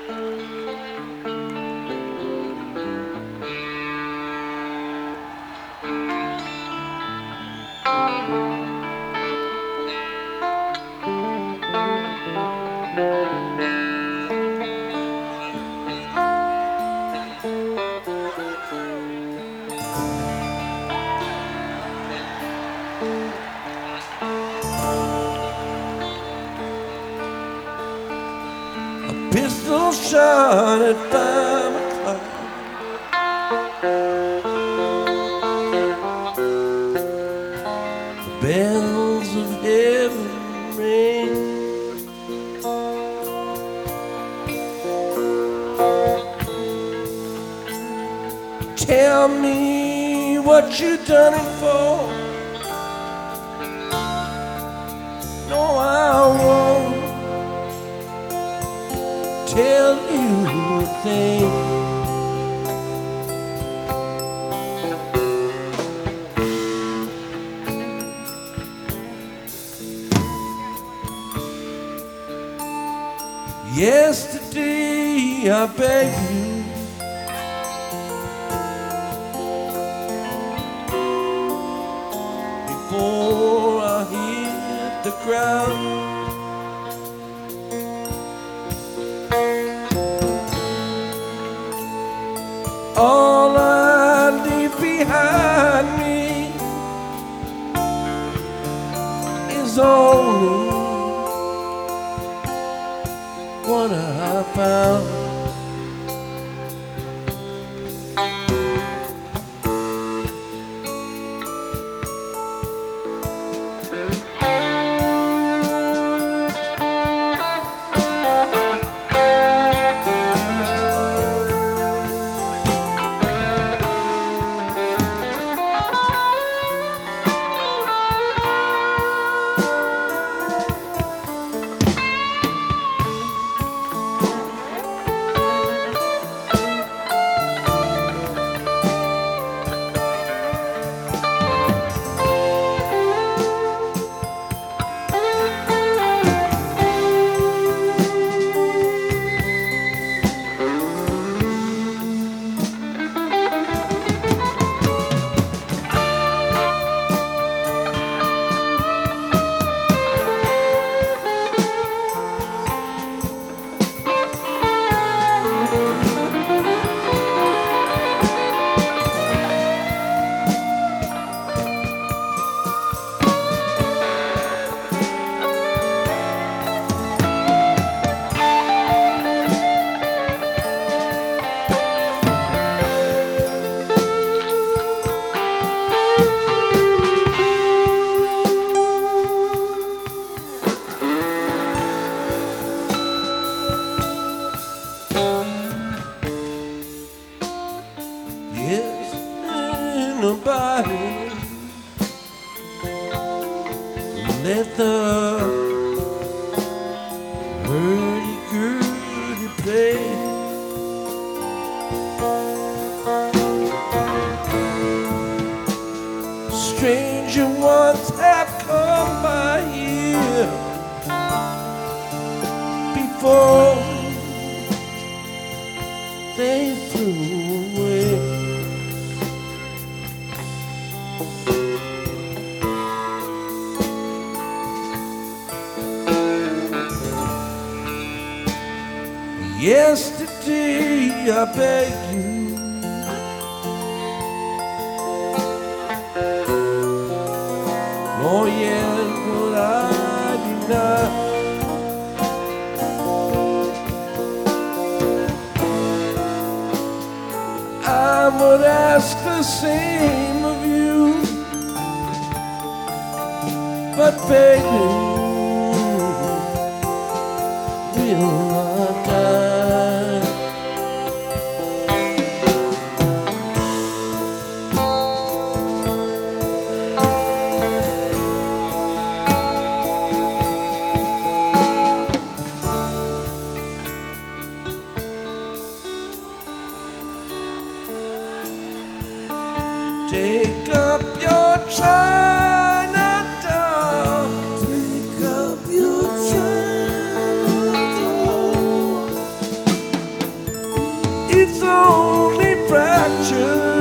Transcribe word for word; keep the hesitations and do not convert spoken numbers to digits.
Pistol shot at five o'clock. The bells of heaven ring. Tell me what you done it for. No, I won't tell you a thing. Yesterday I begged you before I hit the ground. All I leave behind me is only what I found. Yes, ain't nobody let the hurdy-gurdy play. Stranger ones have come by here before they flew away. Yesterday I begged you nor yet would I deny. I would ask the same of you, but baby, we'll not die. Take up your Chinatown. Take up your Chinatown. picture